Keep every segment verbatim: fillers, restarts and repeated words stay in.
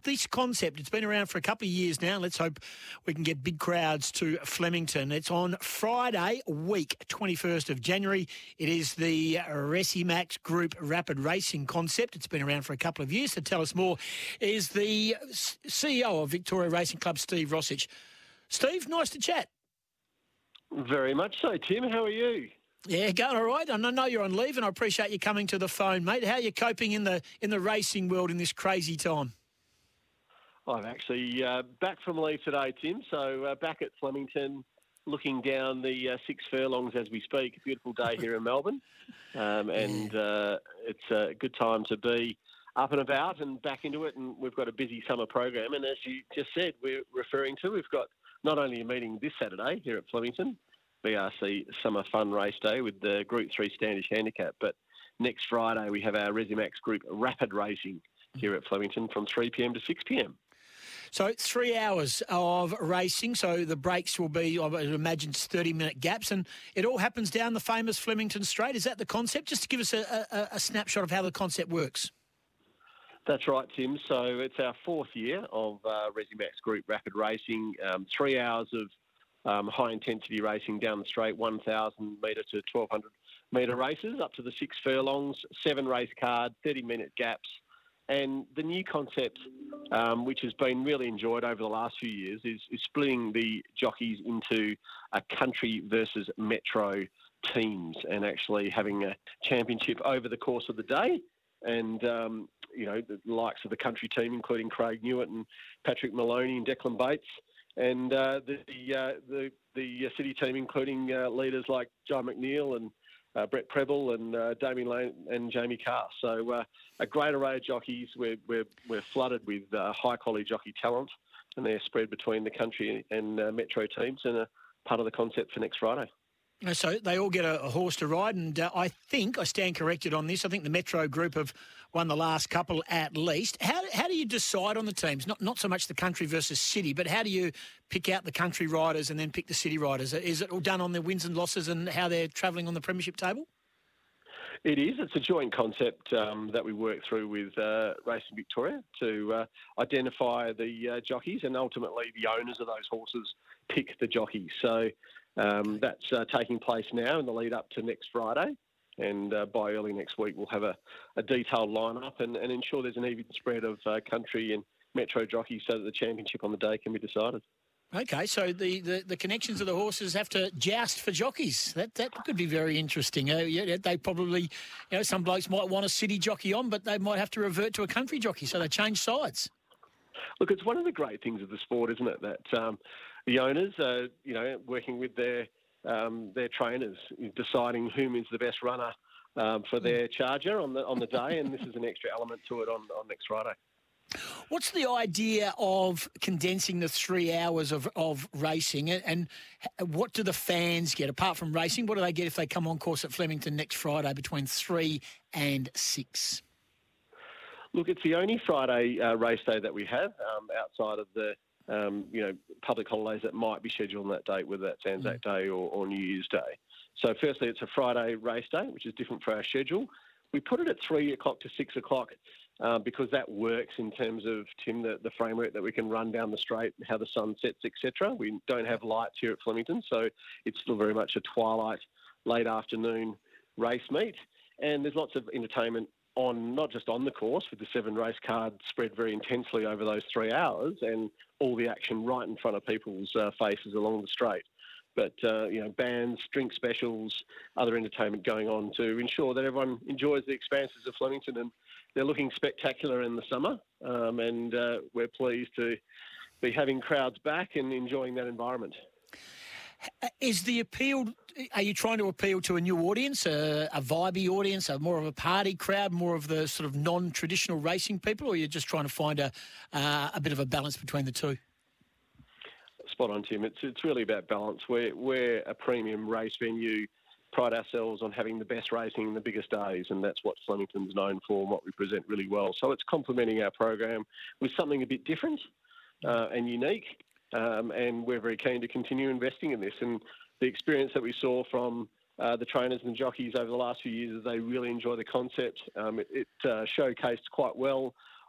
this concept? It's been around for a couple of years now. Let's hope we can get big crowds to Flemington. It's on Friday week, twenty-first of January. It is the Resimax Group Rapid Racing concept. It's been around for a couple of years. To tell us more is the C E O of Victoria Racing Club, Steve Rossich. Steve, nice to chat. Very much so, Tim. How are you? Yeah, going all right. I know you're on leave, and I appreciate you coming to the phone, mate. How are you coping in the in the racing world in this crazy time? I'm actually uh, back from leave today, Tim. So uh, back at Flemington, looking down the uh, six furlongs as we speak. A beautiful day here in Melbourne, um, and yeah. uh, it's a good time to be up and about and back into it. And we've got a busy summer program. And as you just said, we're referring to, we've got not only a meeting this Saturday here at Flemington, V R C Summer Fun Race Day with the Group three Standish Handicap, but next Friday we have our Resimax Group Rapid Racing here at Flemington from three p m to six p m. So three hours of racing, so the breaks will be, I imagine, thirty-minute gaps, and it all happens down the famous Flemington Straight. Is that the concept? Just to give us a, a, a snapshot of how the concept works. That's right, Tim. So it's our fourth year of uh, Resimax Group Rapid Racing, um, three hours of um, high-intensity racing down the straight, one thousand metre to twelve hundred metre races, up to the six furlongs, seven race card, thirty-minute gaps. And the new concept, um, which has been really enjoyed over the last few years, is, is splitting the jockeys into a country versus metro teams and actually having a championship over the course of the day. And, um, you know, the likes of the country team, including Craig Newitt and Patrick Maloney and Declan Bates, and uh, the the, uh, the the city team, including uh, leaders like John McNeil and Uh, Brett Preble and uh, Damien Lane and Jamie Carr. So uh, a great array of jockeys. We're, we're, we're flooded with uh, high-quality jockey talent, and they're spread between the country and uh, metro teams, and are part of the concept for next Friday. So they all get a, a horse to ride, and uh, I think, I stand corrected on this, I think the Metro group have won the last couple at least. How how do you decide on the teams? Not not so much the country versus city, but how do you pick out the country riders and then pick the city riders? Is it all done on their wins and losses and how they're travelling on the premiership table? It is. It's a joint concept um, that we work through with uh, Racing Victoria to uh, identify the uh, jockeys, and ultimately the owners of those horses pick the jockeys. So um, that's uh, taking place now in the lead up to next Friday. And uh, by early next week, we'll have a, a detailed lineup and, and ensure there's an even spread of uh, country and metro jockeys so that the championship on the day can be decided. Okay, so the, the, the connections of the horses have to joust for jockeys. That that could be very interesting. Uh, yeah, they probably, you know, some blokes might want a city jockey on, but they might have to revert to a country jockey, so they change sides. Look, it's one of the great things of the sport, isn't it, that um, the owners are, you know, working with their um, their trainers, deciding whom is the best runner um, for their charger on the on the day, and this is an extra element to it on, on next Friday. What's the idea of condensing the three hours of, of racing, and, and what do the fans get apart from racing? What do they get if they come on course at Flemington next Friday between three and six? Look, it's the only Friday uh, race day that we have um, outside of the um, you know public holidays that might be scheduled on that date, whether that's Anzac mm. Day or, or New Year's Day. So firstly, it's a Friday race day, which is different for our schedule. We put it at three o'clock to six o'clock. Uh, because that works in terms of, Tim, the, the framework that we can run down the straight, how the sun sets, et cetera. We don't have lights here at Flemington, so it's still very much a twilight, late afternoon race meet. And there's lots of entertainment on, not just on the course, with the seven race cards spread very intensely over those three hours and all the action right in front of people's uh, faces along the straight. But, uh, you know, bands, drink specials, other entertainment going on to ensure that everyone enjoys the expanses of Flemington, and they're looking spectacular in the summer, um, and uh, we're pleased to be having crowds back and enjoying that environment. Is the appeal, are you trying to appeal to a new audience, a, a vibey audience, a more of a party crowd, more of the sort of non-traditional racing people, or are you just trying to find a, uh, a bit of a balance between the two? Spot on, Tim. It's it's really about balance. We're, we're a premium race venue, pride ourselves on having the best racing in the biggest days, and that's what Flemington's known for and what we present really well. So it's complementing our program with something a bit different uh, and unique, um, and we're very keen to continue investing in this. And the experience that we saw from uh, the trainers and jockeys over the last few years is they really enjoy the concept. Um, it it uh, showcased quite well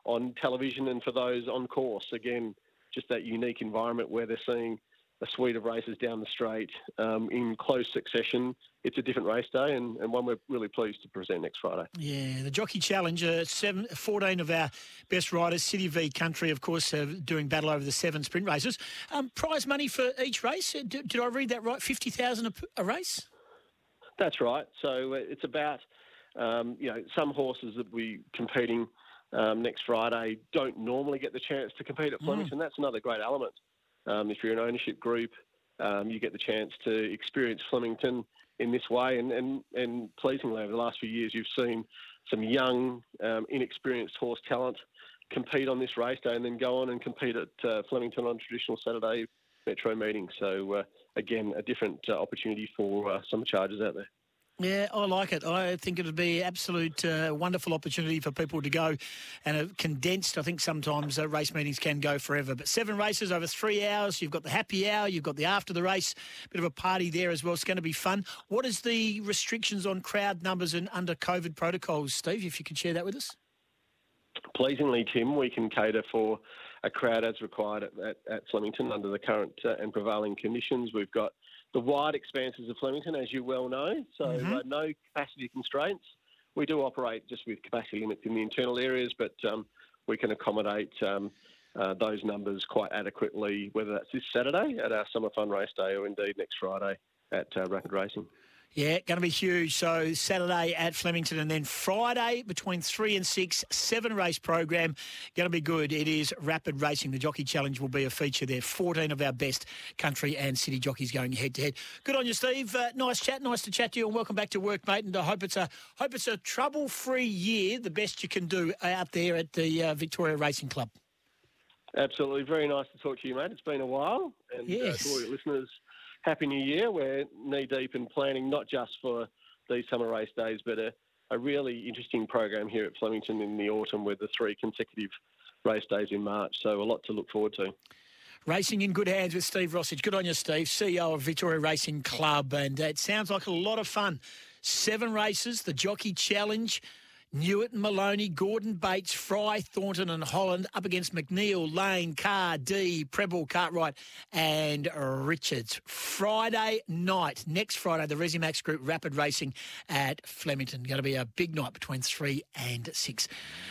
on television and for those on course. Again, just that unique environment where they're seeing a suite of races down the straight um, in close succession. It's a different race day and, and one we're really pleased to present next Friday. Yeah, the Jockey Challenge, uh, seven, fourteen of our best riders, City v Country, of course, uh, doing battle over the seven sprint races. Um, prize money for each race, did, did I read that right? fifty thousand dollars a, a race? That's right. So uh, it's about, um, you know, some horses that we competing um, next Friday don't normally get the chance to compete at Flemington. Mm. That's another great element. Um, if you're an ownership group, um, you get the chance to experience Flemington in this way. And, and, and pleasingly, over the last few years, you've seen some young, um, inexperienced horse talent compete on this race day and then go on and compete at uh, Flemington on traditional Saturday Metro meetings. So, uh, again, a different uh, opportunity for uh, some chargers out there. Yeah, I like it. I think it would be absolute uh, wonderful opportunity for people to go and a condensed, I think sometimes uh, race meetings can go forever. But seven races over three hours. You've got the happy hour. You've got the after the race. Bit of a party there as well. It's going to be fun. What is the restrictions on crowd numbers and under COVID protocols, Steve, if you could share that with us? Pleasingly, Tim, we can cater for a crowd as required at, at, at Flemington under the current uh, and prevailing conditions. We've got the wide expanses of Flemington, as you well know, so mm-hmm. uh, no capacity constraints. We do operate just with capacity limits in the internal areas, but um, we can accommodate um, uh, those numbers quite adequately, whether that's this Saturday at our Summer Fun Race Day or indeed next Friday at uh, Rapid Racing. Yeah, going to be huge. So Saturday at Flemington and then Friday between three and six, seven race program. Going to be good. It is Rapid Racing. The Jockey Challenge will be a feature there. fourteen of our best country and city jockeys going head to head. Good on you, Steve. Uh, nice chat. Nice to chat to you and welcome back to work, mate. And I hope it's a hope it's a trouble-free year, the best you can do out there at the uh, Victoria Racing Club. Absolutely. Very nice to talk to you, mate. It's been a while. And yes. uh, to all your listeners, Happy New Year. We're knee-deep in planning not just for these summer race days, but a, a really interesting program here at Flemington in the autumn with the three consecutive race days in March. So a lot to look forward to. Racing in good hands with Steve Rossage. Good on you, Steve, C E O of Victoria Racing Club. And it sounds like a lot of fun. Seven races, the Jockey Challenge, Newitt and Maloney, Gordon Bates, Fry, Thornton and Holland up against McNeil, Lane, Carr, D, Preble, Cartwright and Richards. Friday night, next Friday, the Resimax Group Rapid Racing at Flemington. Going to be a big night between three and six.